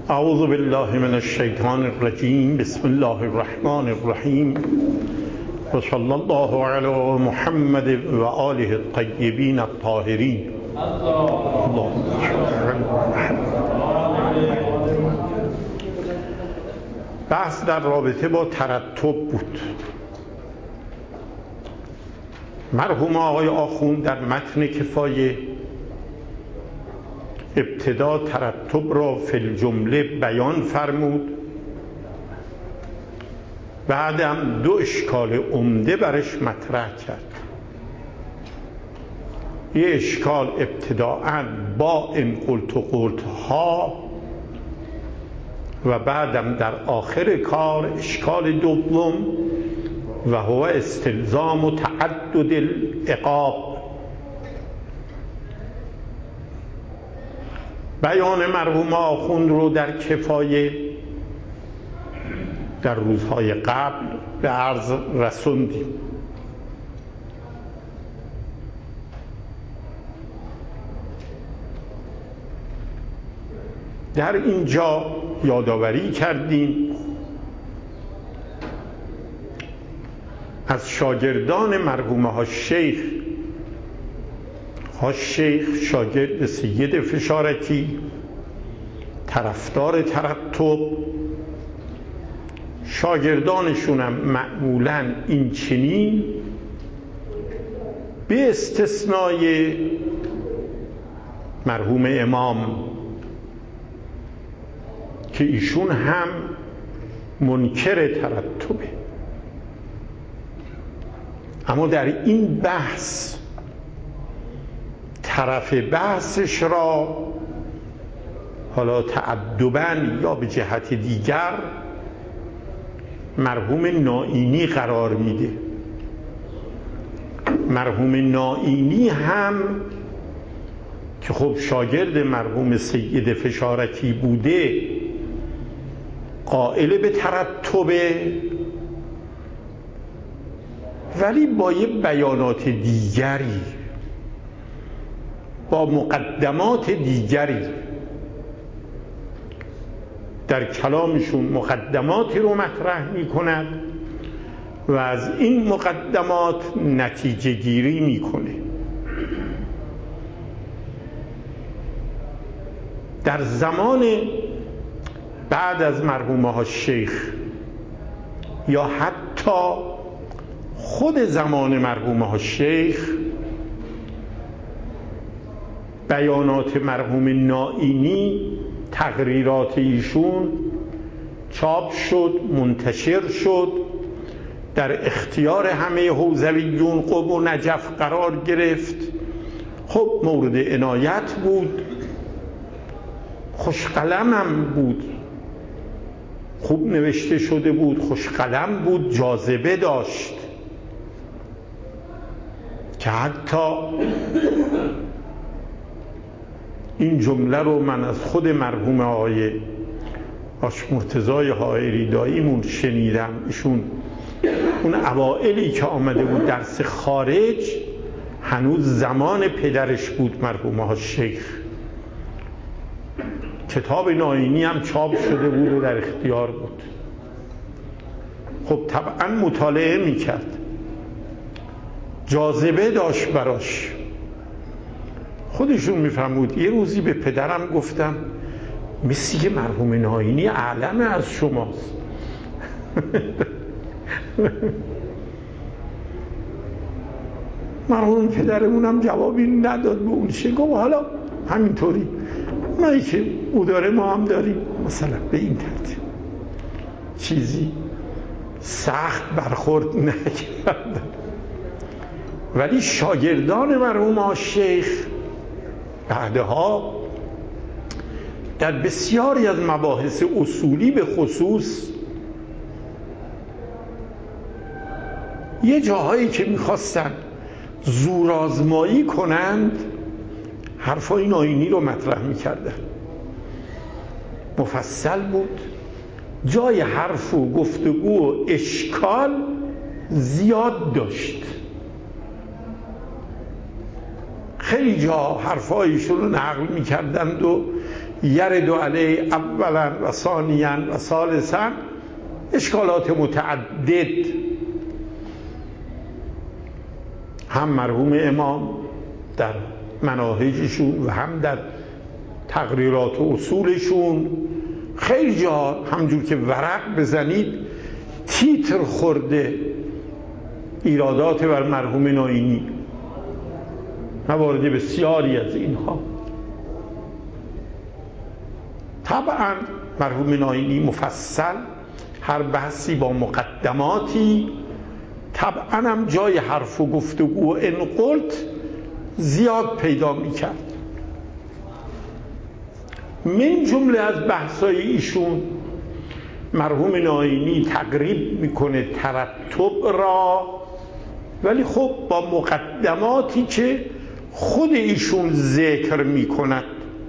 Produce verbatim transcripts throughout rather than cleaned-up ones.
اعوذ بالله من الشیطان الرجیم. بسم الله الرحمن الرحیم و صلی الله علی محمد و آله الطیبین الطاهرین. اللهم بحث در رابطه با ترتب بود. مرحوم آقای آخوند در متن کفایه ابتدا ترتب را فی الجمله بیان فرمود، بعدم دو اشکال عمده برش مطرح کرد. یه اشکال ابتداءً با این قلت و قلت ها و بعدم در آخر کار اشکال دوم و هو استلزام و تعدد العقاب. بیان مرحوم آخوند رو در کفایه در روزهای قبل به عرض رسوندیم. در اینجا یادآوری کردیم از شاگردان مرحوم ها شیخ ها شیخ شاگرد سید فشارتی، طرفدار ترتب، شاگردانشونم معمولاً این چنین به استثنای مرحوم امام که ایشون هم منکر ترتبه. اما در این بحث طرف بحثش را حالا تأدباً یا به جهت دیگر مرحوم نائینی قرار میده. مرحوم نائینی هم که خب شاگرد مرحوم سید فشارتی بوده، قائل به ترتبه، ولی با یه بیانات دیگری، با مقدمات دیگری در کلامشون مقدماتی رو مطرح می کند و از این مقدمات نتیجه گیری می کنه. در زمان بعد از مرحوم ها شیخ یا حتی خود زمان مرحوم ها شیخ، بیانات مرحوم نائینی، تقریرات ایشون چاپ شد، منتشر شد، در اختیار همه حوزویون قم و نجف قرار گرفت. خب مورد عنایت بود، خوشقلم هم بود، خوب نوشته شده بود، خوشقلم بود، جاذبه داشت که حتی این جمله رو من از خود مرحوم آقای آش مرتضای حائری داییمون شنیدم. ایشون اون اوائلی که آمده بود درس خارج، هنوز زمان پدرش بود مرحوم ها شیخ، کتاب نائینی هم چاپ شده بود و در اختیار بود. خب طبعا مطالعه میکرد، جاذبه داشت براش. خودشون میفرمود یه روزی به پدرم گفتم مثل که مرحوم نائینی اعلم از شماست. مرحوم پدرمونم جوابی نداد به اون چه گفت حالا همینطوری اونایی که او داره ما هم داریم، مثلا به این ترتیب چیزی سخت برخورد نکرد. ولی شاگردان مرحوم ها شیخ بعدها در بسیاری از مباحث اصولی به خصوص یه جاهایی که میخواستن زورآزمایی کنند حرفای نائینی رو مطرح میکردن. مفصل بود، جای حرف و گفتگو و اشکال زیاد داشت. خیلی جا حرفایشون رو نقل میکردند و یرد علیه اولا و ثانیا و ثالثا اشکالات متعدد. هم مرحوم امام در مناهجشون و هم در تقریرات و اصولشون خیلی جا همجور که ورق بزنید تیتر خورده ایرادات بر مرحوم ناینی، موارد بسیاری از اینها. طبعا مرحوم ناینی مفصل هر بحثی با مقدماتی، طبعا هم جای حرف و گفتگو و انقلت زیاد پیدا میکرد. من جمله از بحثای ایشون مرحوم ناینی تقریب میکنه ترتب را، ولی خب با مقدماتی که خود ایشون ذکر میکند.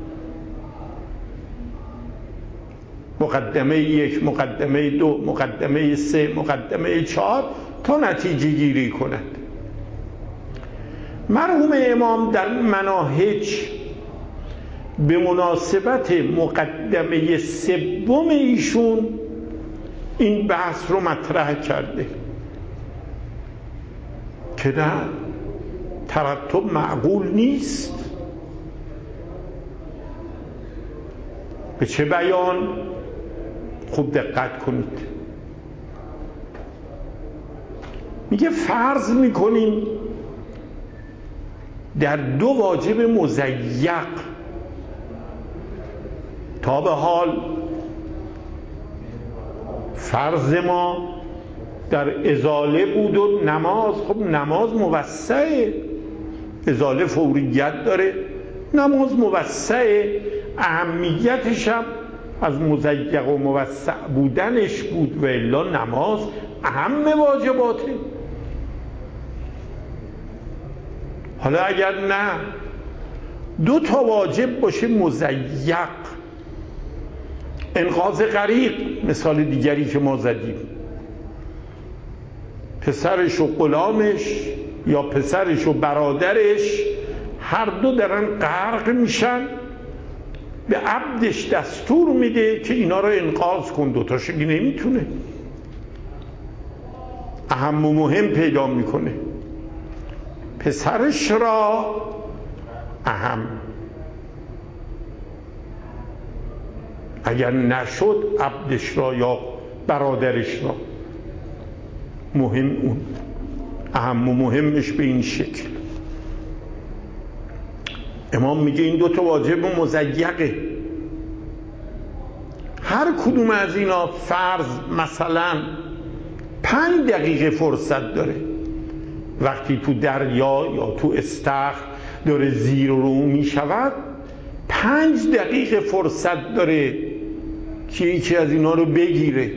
مقدمه یک، مقدمه دو، مقدمه سه، مقدمه چهار تا نتیجه گیری کند. مرحوم امام در مناهج به مناسبت مقدمه سوم ایشون این بحث رو مطرح کرده که نه، ترتب معقول نیست. به چه بیان؟ خوب دقت کنید. میگه فرض میکنیم در دو واجب مضیق تا به حال فرض ما در ازاله بود و نماز، خب نماز موسعه، ازاله فوریت داره، نماز موسعه، اهمیتش هم از مضیق و موسع بودنش بود و الا نماز اهم واجباته. حالا اگر نه دو تا واجب باشه مضیق، انقاذ غریق مثال دیگری که ما زدیم، پسرش و غلامش یا پسرش و برادرش هر دو دارن غرق میشن، به عبدش دستور میده که اینا رو انقاذ کن، دوتاش که نمیتونه، اهم و مهم پیدا میکنه، پسرش را اهم، اگر نشد عبدش را یا برادرش را مهم، اون اهم و مهمش به این شکل. امام میگه این دوتا واجب مضیقه، هر کدوم از اینا فرض مثلا پنج دقیقه فرصت داره، وقتی تو دریا یا تو استخر داره زیر و رو میشود پنج دقیقه فرصت داره که یکی از اینا رو بگیره.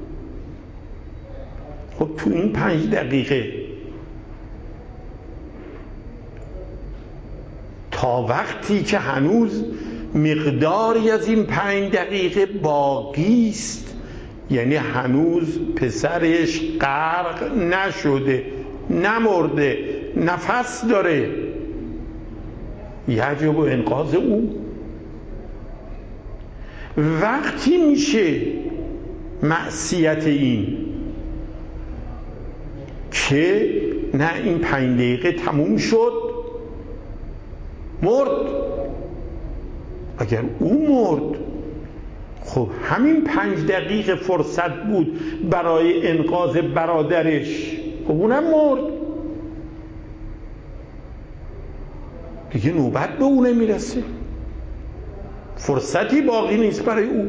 خب تو این پنج دقیقه تا وقتی که هنوز مقداری از این پنج دقیقه باقی است، یعنی هنوز پسرش غرق نشده، نمرده، نفس داره، یجب انقاذ او. وقتی میشه معصیت این که نه این پنج دقیقه تموم شد، مرد. اگر او مرد خب همین پنج دقیقه فرصت بود برای انقاذ برادرش، خب اونم مرد دیگه، نوبت به اون نمیرسه، فرصتی باقی نیست برای او.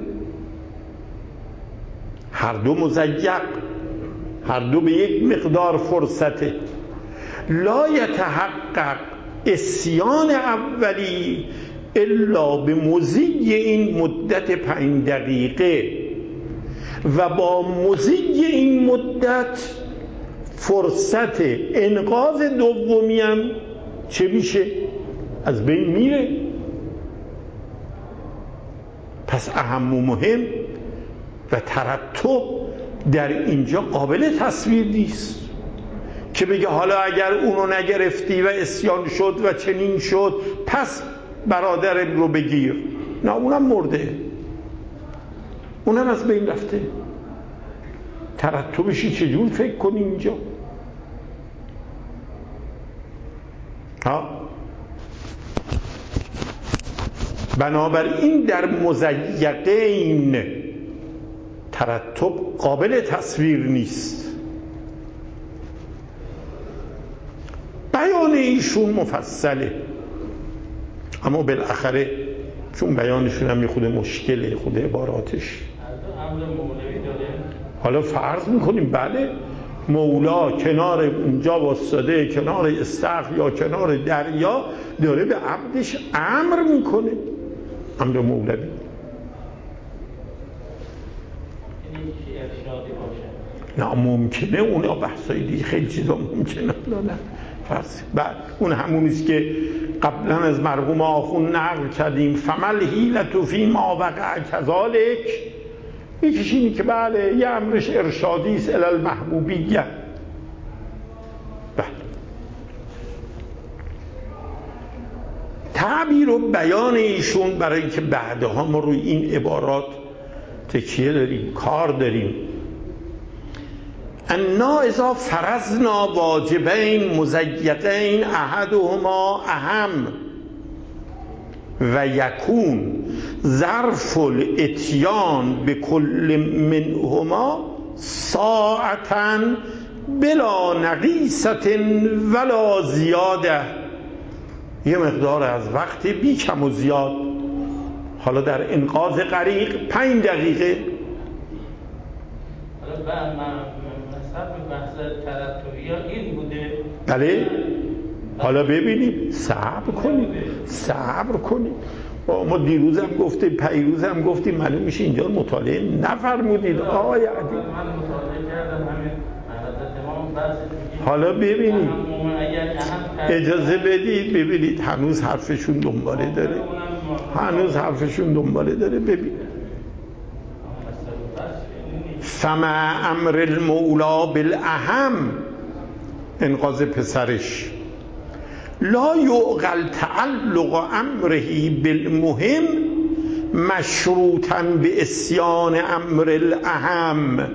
هر دو مضیق، هر دو به یک مقدار فرصته. لا یتحقق اسیان اولی الا به مضی این مدت پنج دقیقه و با مضی این مدت فرصت انقاذ دومی هم چه میشه؟ از بین میره. پس اهم و مهم و ترتب در اینجا قابل تصویر نیست که بگه حالا اگر اونو نگرفتی و اسیان شد و چنین شد پس برادر رو بگیر. نه اونم مرده، اونم از بین رفته. ترتبشی چجور فکر کنی اینجا؟ ها؟ بنابراین در مضیقین ترتب قابل تصویر نیست. بیان ایشون مفصله، اما بالاخره چون بیانشون هم یه خود مشکله، خود عباراتش. حالا فرض میکنیم بله مولا کنار اونجا واسطه، کنار استخر یا کنار دریا، داره به عبدش امر میکنه، امر مولوی. نه ممکنه، اونا بحثای دیگه خیلی چیزا ممکنه. نه فرض بعد اون همونیست که قبلا از مرحوم آخوند نقل کردیم، فمل حیلت فی ما وقع کذالک. یکیش اینی که بله یه امرش ارشادی است الی المحبوبیه. بله تعبیر و بیان ایشون برای اینکه بعدها ما روی این عبارات تکیه داریم، کار داریم. انا اذا فرضنا واجبین مضیقین احدهما اهم و یکون ظرف الاتیان به کل منهما ساعتا بلا نقیصة ولا زیاده. یه مقدار از وقت بی کم و زیاد. حالا در انقاذ غریق پنج دقیقه. بحث ترتبی ها این بوده. بله حالا ببینیم، صبر کنیم صبر کنیم. ما دیروزم گفتیم، پیروزم گفتیم، معلوم میشه اینجا مطالعه نفرمودید آقای عدی. من مطالعه کردم همین حضرت امام بحث. حالا ببینید، اجازه بدید ببینید، هنوز حرفشون دنباله داره، هنوز حرفشون دنباله داره. ببین فما امر المولا بالاهم، انقاذ پسرش، لا یعقل تعلق امره بالمهم مشروطا به اسیان امر الاهم.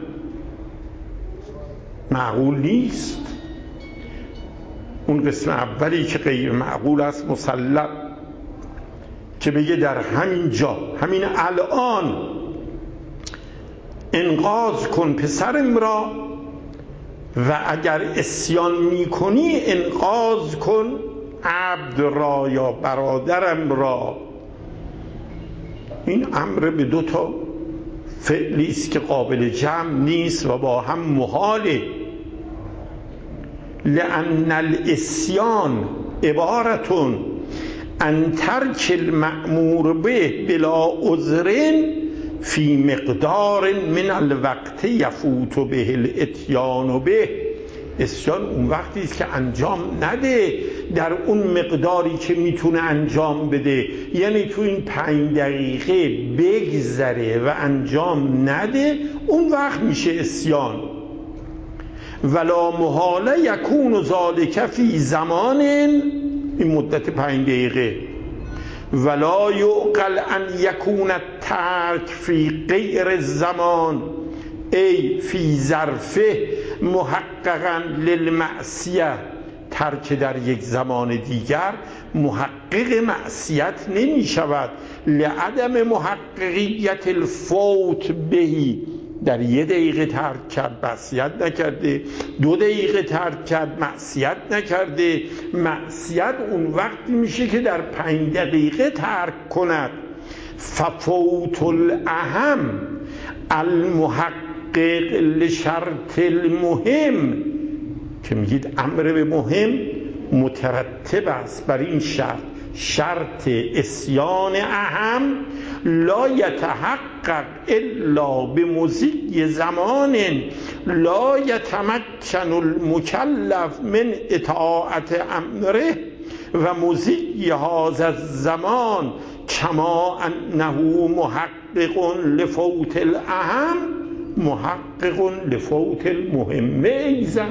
معقول نیست. اون قسم اولی که غیر معقول است مسلم، که بگه در همین جا همین الان انقاذ کن پسرم را و اگر اسیان میکنی انقاذ کن عبد را یا برادرم را. این امر به دو تا فعلی است که قابل جمع نیست و با هم محاله. لأن الاسیان عبارتون ان ترک المأمور به بلا عذر فی مقدار من الوقت یفوت به الاتیان به. اسیان اون وقتی است که انجام نده در اون مقداری که میتونه انجام بده، یعنی تو این پنج دقیقه بگذره و انجام نده، اون وقت میشه اسیان. ولا محاله یکون ذالک فی زمان، این مدت پنج دقیقه. ولا یعقل ان یکون الترک فی غیر الزمان ای فی ظرفه محققا للمعصیه. ترک در یک زمان دیگر محقق معصیت نمی شود. لعدم محققیت الفوت بهی. در یه دقیقه ترک کرد معصیت نکرده، دو دقیقه ترک کرد معصیت نکرده. معصیت اون وقتی میشه که در پنج دقیقه ترک کند. ففوت الاهم المحقق لشرط المهم، که میگید امر به مهم مترتب است بر این شرط، شرط اسیان اهم لا یتحقق الا بمضی زمان لا یتمکن المکلف من اطاعت امره و مضی هذا الزمان کما انه محقق لفوت الاهم محقق لفوت المهم ایضا.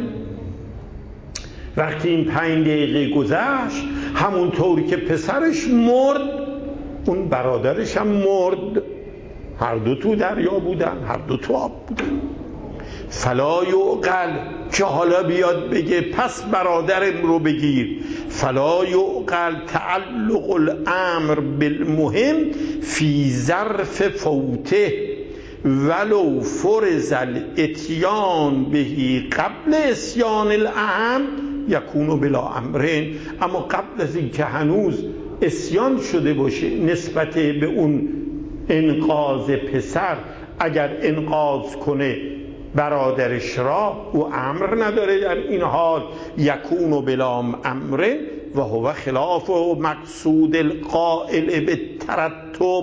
وقتی این پنج دقیقه گذشت، همونطوری که پسرش مرد اون برادرش هم مرد، هر دو تو دریا بودن، هر دو تو آب بودن. فلا یعقل، که حالا بیاد بگه پس برادرم رو بگیر. فلا یعقل تعلق الامر بالمهم فی ظرف فوته ولو فرض الاتیان بهی قبل اسیان الاهم یکون بلا امرین. اما قبل از این که هنوز اسیان شده باشه نسبت به اون انقاذ پسر، اگر انقاذ کنه برادرش را، او امر نداره در این حال. یکون بلا امر و هو خلاف مقصود القائل بالترتب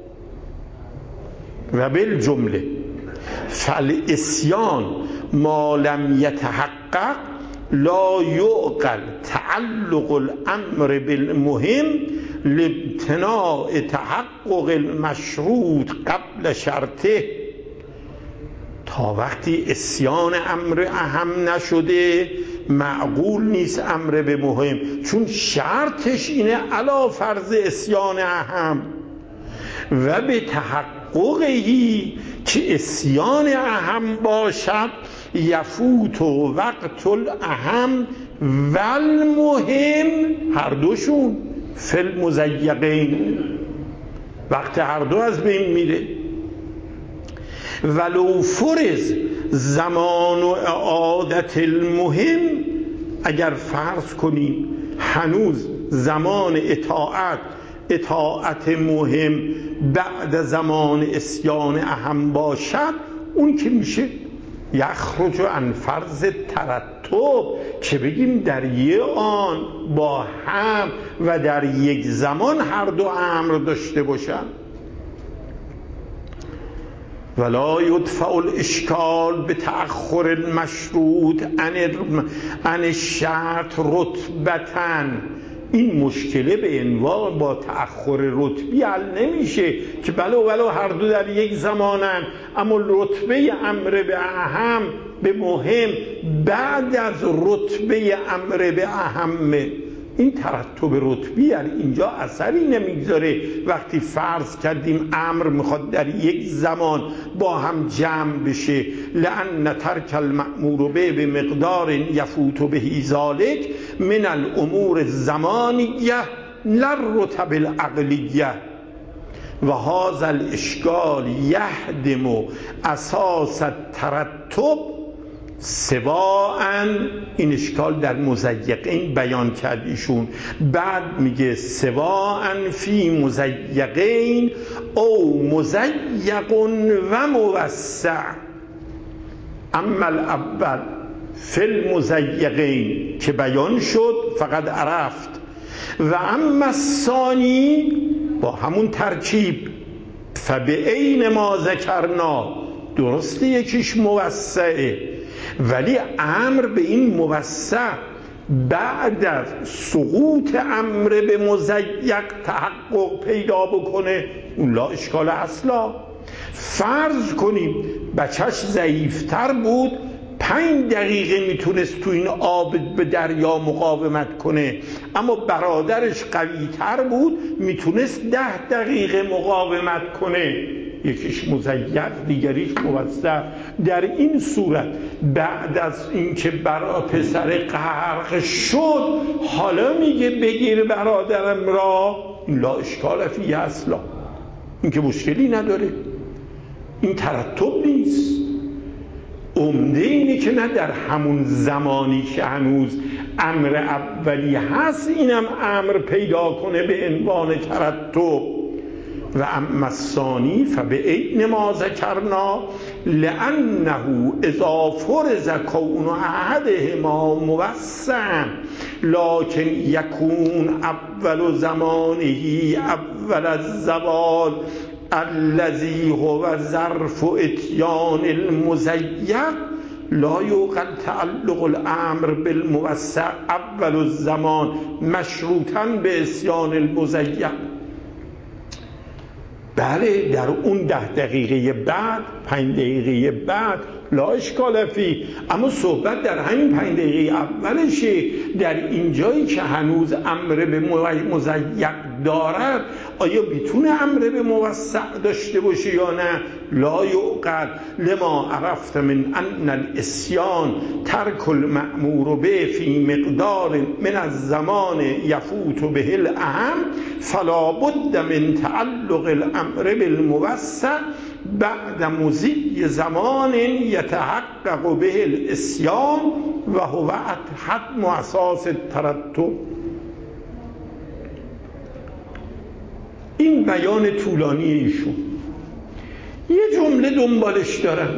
و بالجمله. فالاسیان ما لم یتحقق لا یعقل تعلق الامر بالمهم لامتناع تحقق المشروط قبل شرطه. تا وقتی اسیان امر اهم نشده معقول نیست امر به مهم، چون شرطش اینه علا فرض اسیان اهم و به تحققی که اسیان اهم باشد یفوت و وقت الاهم و المهم، هر دوشون فی المزیقین، وقت هر دو از بین میره. ولو فرض زمان و اعادت المهم، اگر فرض کنیم هنوز زمان اطاعت اطاعت مهم بعد زمان اسیان اهم باشد، اون که میشه یخرج عن فرض ترتب، که بگیم در یه آن با هم و در یک زمان هر دو امر داشته باشن. ولا یدفع الاشکال به تأخر المشروط عن الشرط رتبتاً. این مشکله به عنوان با تأخر رتبی حل نمیشه که بلو بلو هر دو در یک زمانن، اما رتبه امر به اهم به مهم بعد از رتبه امر به اهمه. این ترتب رتبی در اینجا اثری نمیگذاره. وقتی فرض کردیم امر میخواد در یک زمان با هم جمع بشه، لأن ترک المأمور به به مقدار یفوت به ذالک من الامور الزمانیه للرتب العقلیه و هذا الاشکال یهدم اساس الترتب سواء. این اشکال در مزیقین بیان کردیشون، بعد میگه سواء فی مزیقین او مزیق و موسع. اما الاول فی المزیقین که بیان شد فقط عرفت، و اما الثانی با همون ترکیب فبعین ما ذکرنا، درسته یکیش موسعه ولی امر به این موسع بعد از سقوط امر به مزیق تحقق پیدا بکنه، اون لا اشکال اصلا. فرض کنیم بچهش ضعیفتر بود، پنج دقیقه میتونست تو این آب به دریا مقاومت کنه، اما برادرش قویتر بود میتونست ده دقیقه مقاومت کنه، یکیش مزیق دیگریش موسع. در این صورت بعد از اینکه برا پسر غرق شد حالا میگه بگیر برادرم را، لا اشکال فیه اصلا، این که مشکلی نداره، این ترتب نیست. عمده اینه که نه در همون زمانی که هنوز امر اولی هست اینم امر پیدا کنه به عنوان ترتب. و اما الثانی فبعین ما ذکرنا لانه اذا فرض کون احدهما موسعا لكن یکون اول زمانه اول الزوال الذي هو ظرف اتیان المزیق لا یوقع تعلق الامر بالموسع اول الزمان مشروطا به اسیان المزیق. بله در اون ده دقیقه بعد، پنج دقیقه بعد لا اشکال فی، اما صحبت در همین پنج دقیقه اولشه. در این جایی که هنوز امر به مزیق دارد آیا میتونه امر به موسع داشته باشه یا نه؟ لا یعقل لما عرفت من ان الاسیان ترک المأمور به فی مقدار من الزمان یفوت به الاهم فلا بد من تعلق الامر بالموسع بعد مضی زمان یتحقق به الاسیان و هو حتم اساس الترتب. این بیان طولانی ایشون. یه جمله دنبالش دارم،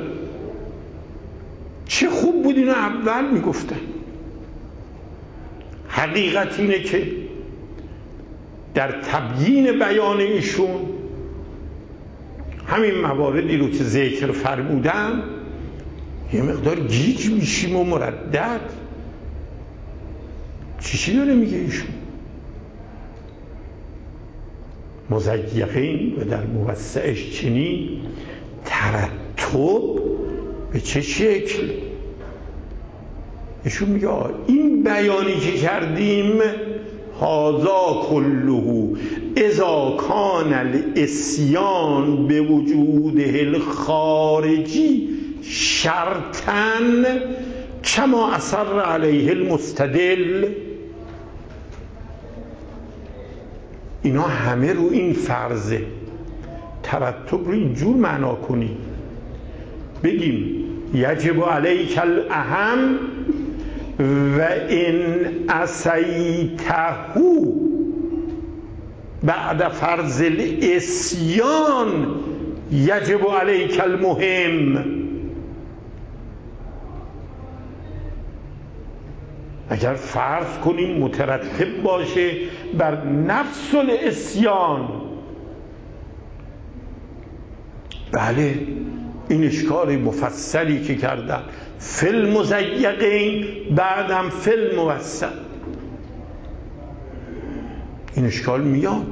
چه خوب بود اینو اول میگفتن. حقیقت اینه که در تبیین بیان ایشون همین مواردی رو که ذکر فرمودم یه مقدار گیج میشیم و مردد. چی چی داره میگه ایشون؟ مزیقین و در موسعش چنین ترتب به چه شکل؟ ایشون میگه این بیانی که کردیم هذا کله اذا کان الاسیان به وجوده الخارجی شرطا کما اصر علیه المستدل. اینا همه رو این فرضه. ترتب رو اینجور معنا کنی بگیم یجب علیک الاهم و ان عصیته بعد فرض الاسیان یجب علیک المهم. اگر فرض کنیم مترتب باشه بر نفس الاسیان، بله این اشکال مفصلی که کردن فی المزیقین بعدم فی الموسع، این اشکال میاد.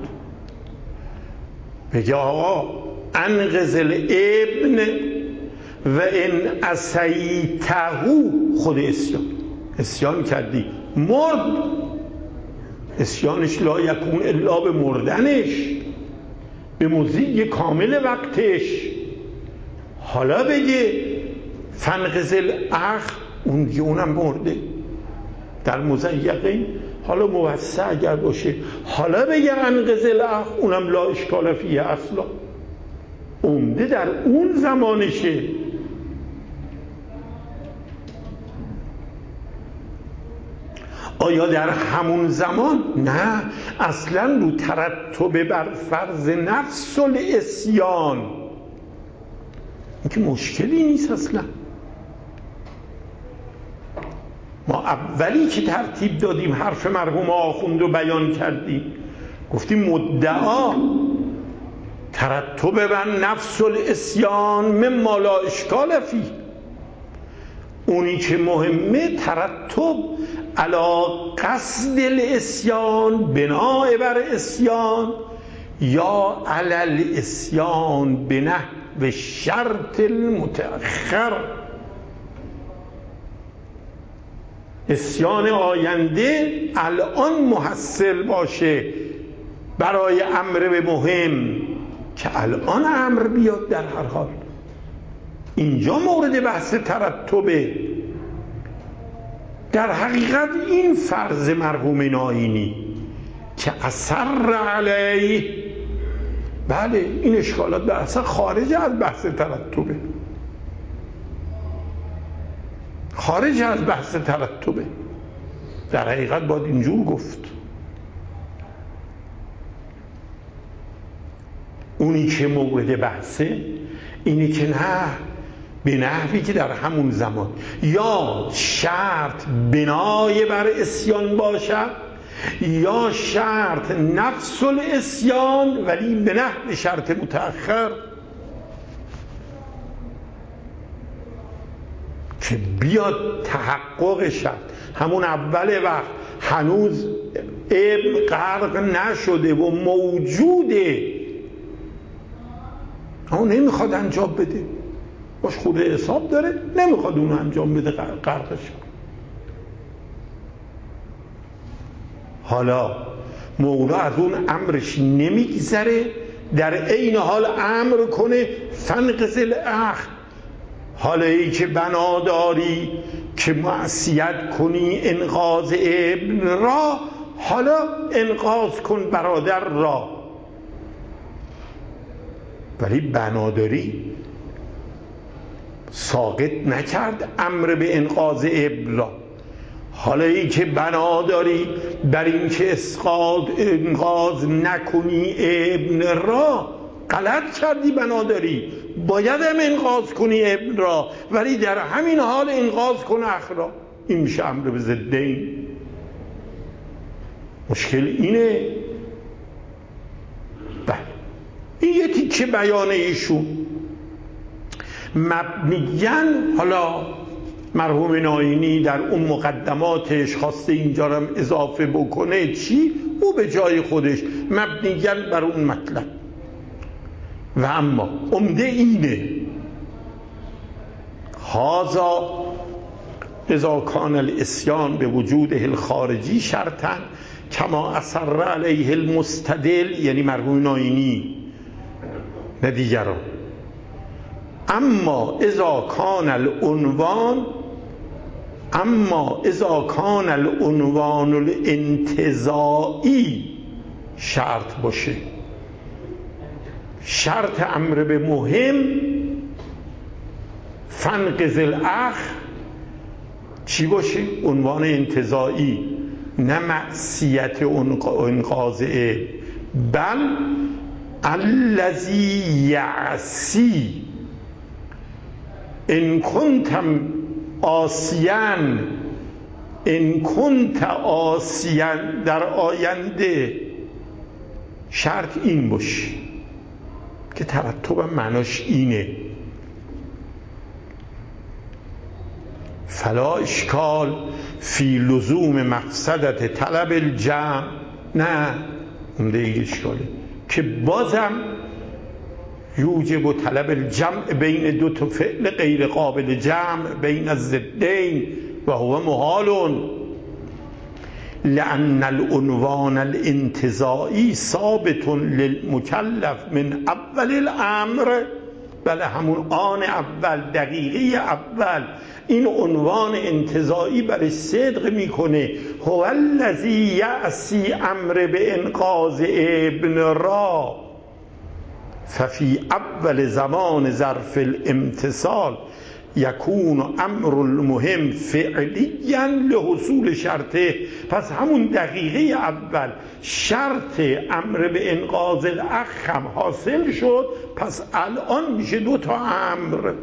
بگه آقا انقذ الابن و ان عصیته خود اسیان اسیان کردی مرد، اسیانش لا یکون الا به مردنش، به مضی کامل وقتش. حالا بگه فنقذ الاخ، اون دیگه اونم مرده در مزیقین. حالا موسع اگر باشه حالا بگه انقذ الاخ، اونم لا اشکال فیه اصلا، عمده در اون زمانشه. آیا در همون زمان؟ نه، اصلا رو ترتب بر فرض نفس الاسیان این که مشکلی نیست. اصلا ما اولی که ترتیب دادیم حرف مرحوم آخوند رو بیان کردیم، گفتیم مدعا ترتب بر نفس الاسیان مما لا اشکال فیه، اونی که مهمه ترتب علی قصد الاسیان بناء بر اسیان یا علی الاسیان بنحو شرط المتأخر. اسیان آینده الان محصل باشه برای امر به مهم که الان امر بیاد. در هر حال اینجا مورد بحث ترتبه. در حقیقت این فرض مرحوم ناینی که اثر علیه، بله این اشکالات به اصلا خارج از بحث ترتبه، خارج از بحث ترتبه. در حقیقت باید اینجور گفت اونی که مورد بحثه اینی که نه به نحوی که در همون زمان یا شرط بنای بر اسیان باشد یا شرط نفس الاسیان ولی به نحو شرط متأخر، که بیاد تحقق شد همون اول وقت هنوز ابن غرق نشده و موجوده، اما نمیخواد انجام بده، باش خود حساب داره نمیخواد اونو انجام بده، غرقش. حالا مولا از اون امرش نمیگذره، در عین حال امر کنه فنقذ الاخ، حالا ای که بنا داری که معصیت کنی انقاذ ابن را، حالا انقاذ کن برادر را. ولی بناداری ساقط نکرد امر به انقاذ ابن را. حالا ای که بناداری بر این که اسقاط انقاذ نکنی ابن را، غلط کردی بناداری، باید هم انقاذ کنی ابن را، ولی در همین حال انقاذ کن اخ را. این میشه امر به ضدین. مشکل اینه. بله این یه تیکه بیانه ایشون مبنیاً. حالا مرحوم ناینی در اون مقدماتش خواسته اینجا رو اضافه بکنه، چی؟ او به جای خودش مبنیاً بر اون مطلب. و اما عمده اینه هذا اذا کان الاسیان به وجوده الخارجی شرطاً کما اصر علیه المستدل، یعنی مرحوم ناینی نه دیگران. اما اذا کان العنوان اما اذا کان العنوان الانتزاعی شرط باشه، شرط امر به مهم فنقذ الاخ چی باشه؟ عنوان انتزاعی، نه معصیت انقاذ، بل الذی یعصی ان کنتم آسیان ان کنت آسیان در آینده. شرط این باشه که ترتب معناش اینه فلا اشکال فی لزوم مقصدت طلب الجمع. نه اونده ای اشکاله که بازم یوجب و طلب الجمع بین دو تا فعل غیر قابل جمع بین الضدین و هو محال، لأن العنوان الانتزاعی ثابت للمکلف من اول الامر. بله همون آن اول، دقیقه اول این عنوان انتزاعی برای صدق میکنه. هو الذی یعصی امر به انقاذ ابن را ففی اول زمان ظرف الامتصال یکون امر المهم فعلیا لحصول شرطه. پس همون دقیقه اول شرط امر به انقاذ الاخ هم حاصل شد، پس الان میشه دو تا امر.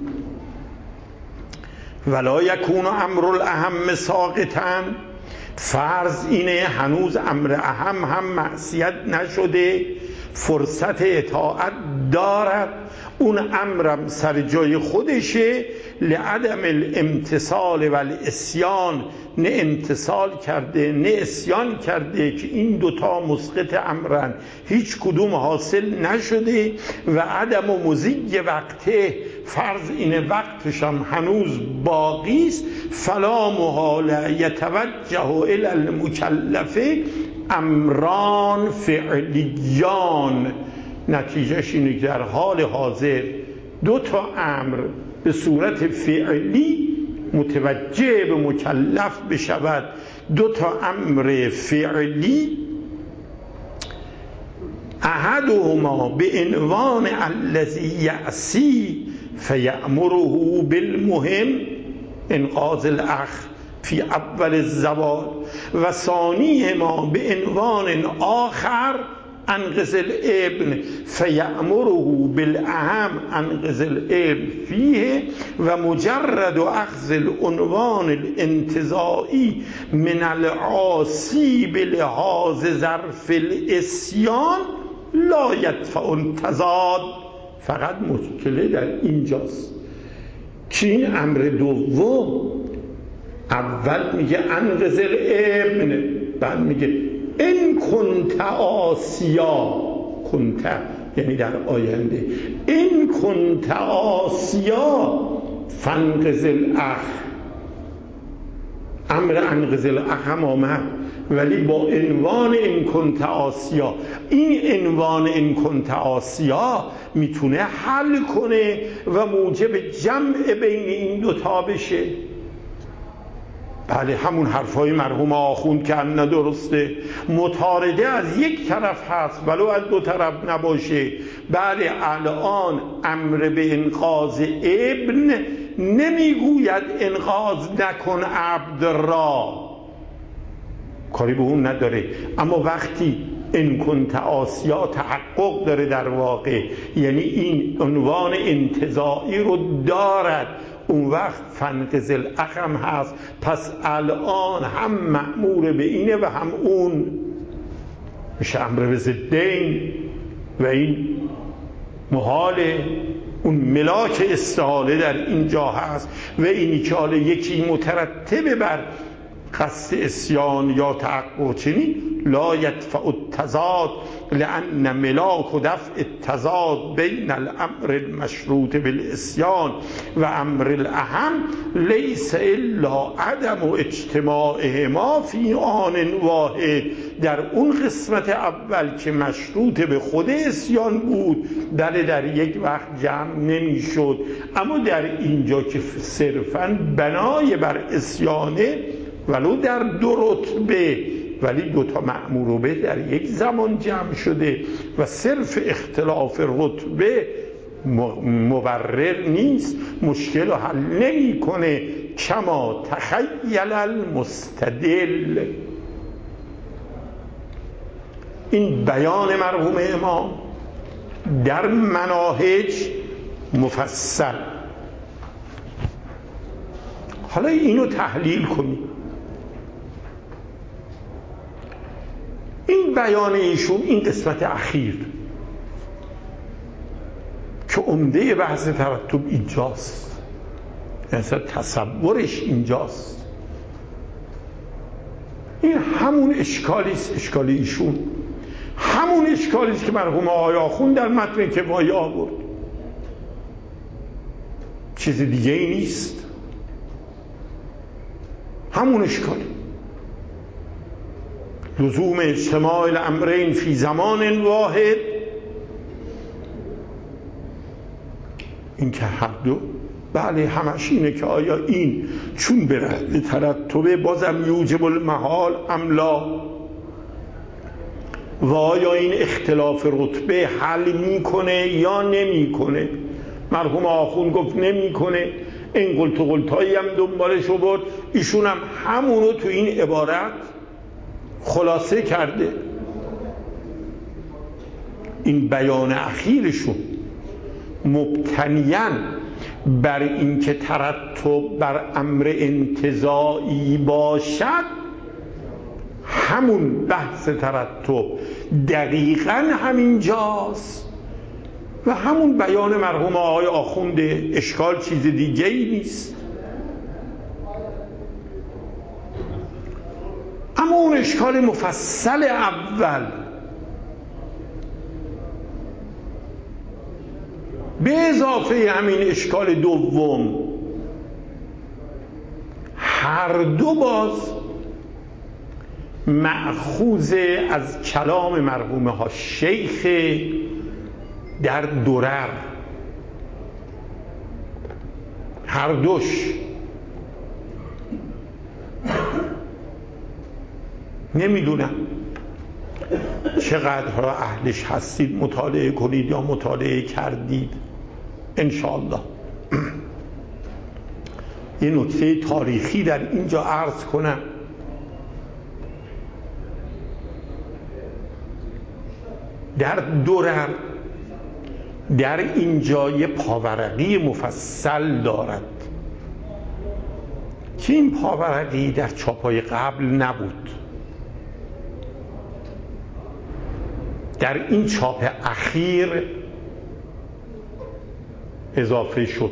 ولا یکون امر الاهم ساقطا، فرض اینه هنوز امر اهم هم معصیت نشده، فرصت اطاعت دارد، اون امرم سر جای خودشه، لعدم الامتصال و الاسیان، نه امتصال کرده نه اسیان کرده که این دوتا مسقط امرن، هیچ کدوم حاصل نشده. و عدم و مزیج وقته، فرض اینه وقتش هم هنوز باقی است. فلا محال یتوجه الی المکلف امران فعلیان، نتیجهش اینه که در حال حاضر دو تا امر به صورت فعلی متوجه به مکلف بشود. دو تا امر فعلی، احدهما به عنوان الذی یعصی فیأمره بالمهم انقاذ الاخ فی اول الزوال، و ثانیهما به عنوان آخر انقذ الابن فیأمره بالاهم انقذ الابن فیه. و مجرد اخذ العنوان الانتزاعی من العاصی بلحاظ ظرف الاسیان لا یدفع التضاد. فقط مشکله در اینجاست که این امر دوم اول میگه انقذ الابن، بعد میگه این کنت آسیا، کنت یعنی در آینده، این کنت آسیا فانقذ الاخ. امر انقذ الاخ هم آمد ولی با عنوان این کنت آسیا. این عنوان این کنت آسیا میتونه حل کنه و موجب جمع بین این دوتا بشه. بله همون حرفای مرحوم آخوند که هم ندرسته، مطارده از یک طرف هست ولو از دو طرف نباشه. بله الان امر به انقاذ ابن نمیگوید انقاذ نکن عبد را، کاری به اون نداره، اما وقتی ان کنت آسیا تحقق داره در واقع، یعنی این عنوان انتزاعی رو دارد، اون وقت فنقذ الاخ هم هست. پس الان هم مأمور به اینه و هم اون، میشه امر به ضدین و این محاله. اون ملاک استحاله در اینجا هست و اینی که حالا یکی مترتب بر قصد اسیان یا تحقق چنین، لا یدفع التضاد لان ملاک و دفع التضاد بین الامر المشروط بالاسیان و امر الاهم لیس الا عدم اجتماعهما فی آن واحد. در اون قسمت اول که مشروط به خود اسیان بود، بله در یک وقت جمع نمیشد، اما در اینجا که صرفاً بنای بر اسیانه ولو در دو رتبه ولی دوتا مأمور به در یک زمان جمع شده و صرف اختلاف رتبه مبرر نیست، مشکل رو حل نمی کنه. کما تخیل المستدل. این بیان مرحوم امام در مناهج مفصل. حالا اینو تحلیل کنیم. این بیان ایشون، این قسمت اخیر که عمده بحث ترتب اینجاست، مثلا تصورش اینجاست، این همون اشکالیست، اشکال ایشون همون اشکالیست که مرحوم آقای آخوند در متن کفایه آورد، چیز دیگه ای نیست، همون اشکالی. لزوم اجتماع الامرین فی زمان واحد، این که هر دو، بله همش اینه که آیا این چون به رد ترتبه بازم یوجب المحال املا، و آیا این اختلاف رتبه حل میکنه یا نمیکنه. مرحوم آخوند گفت نمیکنه، این قلت و قلتایی هم دنبالش رو برد، ایشون هم همونو تو این عبارت خلاصه کرده. این بیان اخیرشون مبتنیاً بر اینکه ترتب بر امر انتزاعی باشد، همون بحث ترتب دقیقاً همینجاست و همون بیان مرحوم آقای آخوند، اشکال چیز دیگه ای نیست. اما اون اشکال مفصل اول به اضافه همین اشکال دوم، هر دو باز مأخوذ از کلام مرحوم ها شیخ در درر، هر دوش. نمیدونم چقدر اهلش هستید، مطالعه کنید یا مطالعه کردید انشاءالله. یه نکته تاریخی در اینجا عرض کنم. در درر در اینجا یه پاورقی مفصل دارد که این پاورقی در چاپای قبل نبود، در این چاپ اخیر اضافه شد.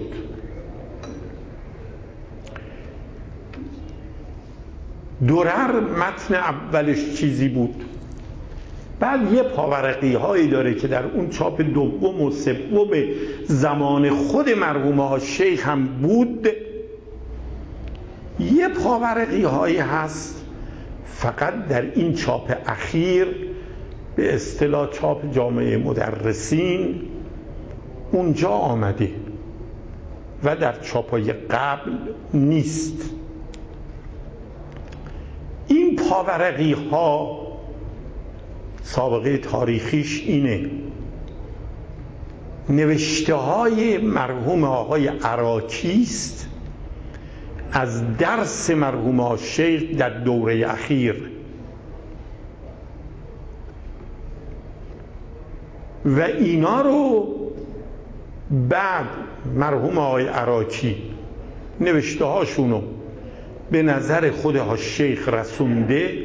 درر متن اولش چیزی بود، بعد یه پاورقی هایی داره که در اون چاپ دوم و سوم زمان خود مرحوم ها شیخ هم بود. یه پاورقی هایی هست فقط در این چاپ اخیر به اصطلاح چاپ جامعه مدرسین اونجا آمده و در چاپای قبل نیست. این پاورقی ها سابقه تاریخیش اینه: نوشته های مرحوم آقای عراقی است از درس مرحوم آقای شیخ در دوره اخیر و اینا رو بعد مرحوم آقای عراقی نوشته هاشونو به نظر خود ها شیخ رسونده.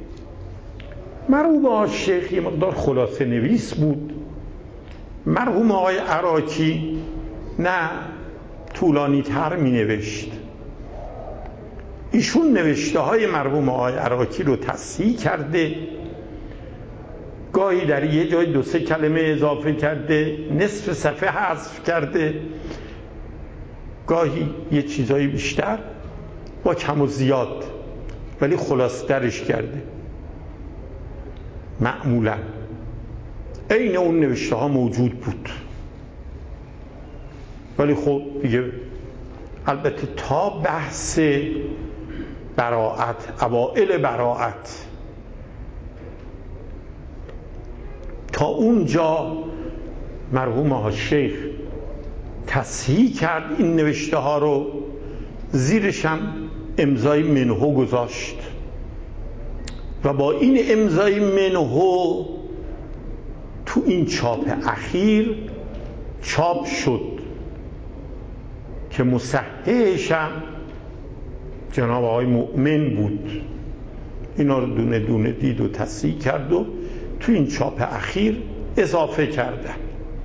مرحوم آقای شیخ یه مقدار خلاصه نویس بود، مرحوم آقای عراقی نه، طولانی تر می نوشت. ایشون نوشته های مرحوم آقای عراقی رو تصحیح کرده، گاهی در یه جای دو سه کلمه اضافه کرده، نصف صفحه حذف کرده، گاهی یه چیزایی بیشتر با کم و زیاد، ولی خلاص درش کرده. معمولا عین اون نوشته ها موجود بود، ولی خب دیگه البته تا بحث براءت، اوائل براءت، تا اونجا مرحوم آقا شیخ تصحیح کرد این نوشته ها رو، زیرش هم امضای منهو گذاشت و با این امضای منهو تو این چاپ اخیر چاپ شد که مصححش هم جناب آقای مؤمن بود. اینا رو دونه دونه دید و تصحیح کرد و تو این چاپ اخیر اضافه کردن.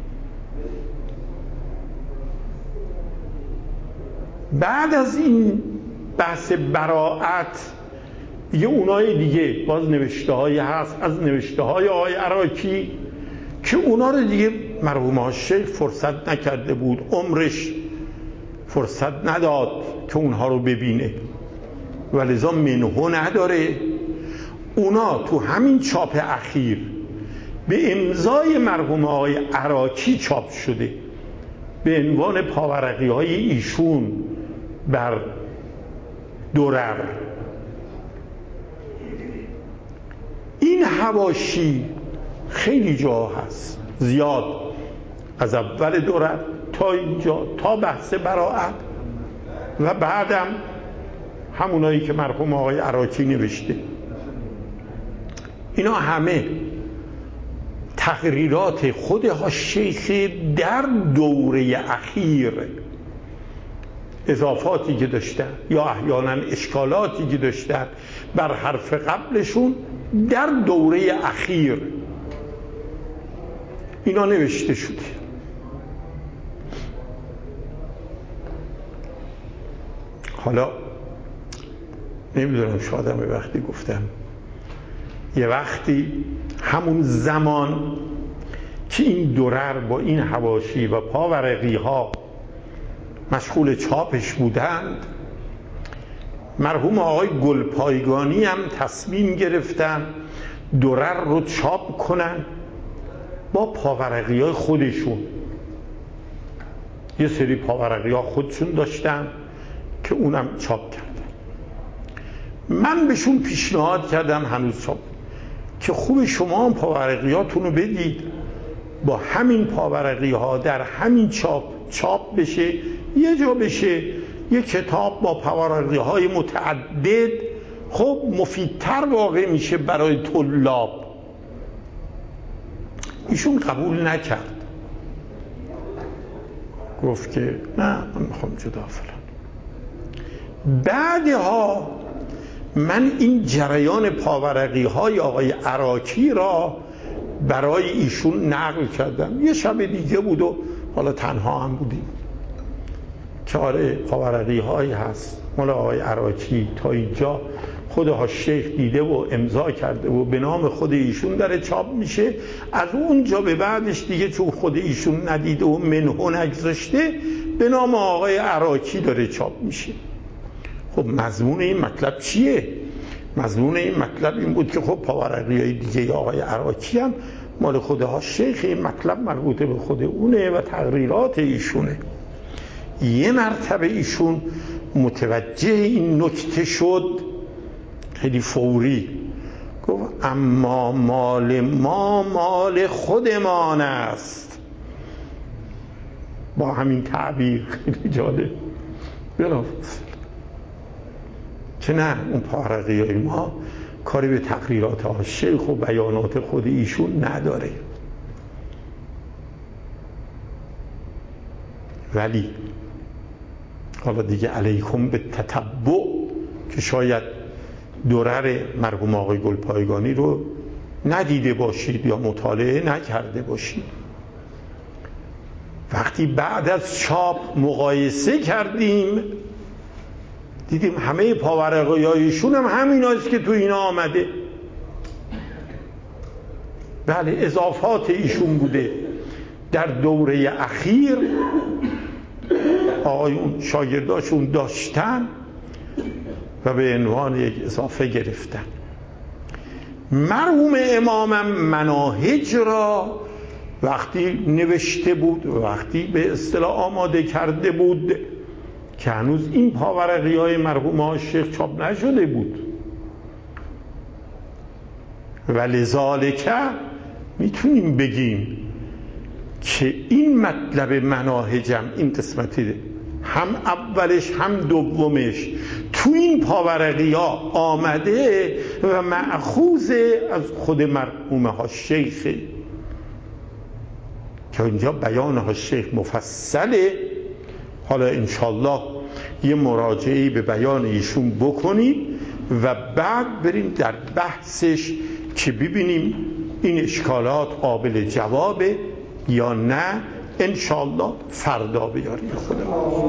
بعد از این بحث براءت یه اونای دیگه باز نوشته هایی هست از نوشته های آقای عراقی که اونا رو دیگه مرحوم آقای شیخ فرصت نکرده بود، عمرش فرصت نداد که اونها رو ببینه و لذا منهو نداره. اونا تو همین چاپ اخیر به امضای مرحوم آقای عراقی چاپ شده به عنوان پاورقی های ایشون بر درر. این حواشی خیلی جا هست، زیاد، از اول درر تا اینجا تا بحث براءت و بعدم همونایی که مرحوم آقای عراقی نوشته. اینا همه تقریرات خود شیخ در دوره اخیر، اضافاتی که داشتن یا احیانا اشکالاتی که داشتن بر حرف قبلشون در دوره اخیر اینا نوشته شده. حالا نمیدونم، شاید هم وقتی گفتم یه وقتی همون زمان که این درر با این حواشی و پاورقی ها مشغول چاپش بودند، مرحوم آقای گلپایگانی هم تصمیم گرفتن درر رو چاپ کنن با پاورقی های خودشون. یه سری پاورقی ها خودشون داشتن که اونم چاپ کردن. من بهشون پیشنهاد کردم هنوز چاپ که خوب شما هم پاورقیاتون رو بدید، با همین پاورقی ها در همین چاپ چاپ بشه، یه جا بشه یه کتاب با پاورقی های متعدد، خب مفیدتر واقع میشه برای طلاب. ایشون قبول نکرد، گفت که نه من میخوام جدا فلان. بعدها من این جریان پاورقی های آقای عراقی را برای ایشون نقل کردم. یه شب دیگه بود و حالا تنها هم بودیم که آره پاورقی هایی هست مال آقای عراقی تا اینجا خودها شیخ دیده و امضا کرده و به نام خود ایشون داره چاپ میشه، از اونجا به بعدش دیگه چون خود ایشون ندیده و منهو نگذاشته به نام آقای عراقی داره چاپ میشه. خب مضمون این مطلب چیه؟ مضمون این مطلب این بود که خب پاورقی های دیگه آقای عراقی هم مال خودها شیخ، این مطلب مربوط به خود اونه و تقریرات ایشونه. یه مرتبه ایشون متوجه این نکته شد، خیلی فوری گفت اما مال ما مال خودمان است. با همین تعبیر خیلی جالب بلافاصله که نه اون پاورقی های ما کاری به تقریرات ها شیخ و بیانات خود ایشون نداره. ولی حالا دیگه علیکم به تتبع که شاید درر مرحوم آقای گلپایگانی رو ندیده باشید یا مطالعه نکرده باشید. وقتی بعد از چاپ مقایسه کردیم دیدیم همه پاورقی هایشون هم همین هست که تو اینا آمده. بله اضافات ایشون بوده در دوره اخیر آقایون شاگرداشون داشتن و به عنوان یک اضافه گرفتن. مرحوم امامم مناهج را وقتی نوشته بود و وقتی به اصطلاح آماده کرده بود که هنوز این پاورقی های مرحوم ها شیخ چاپ نشده بود و لذالک میتونیم بگیم که این مطلب مناهجم این قسمتی هم اولش هم دومش تو این پاورقی ها آمده و مأخوذ از خود مرحوم ها شیخ که اینجا بیان ها شیخ مفصله. حالا انشالله یه مراجعه‌ای به بیان ایشون بکنیم و بعد بریم در بحثش که ببینیم این اشکالات قابل جوابه یا نه. انشالله فردا بیاریم خودمون.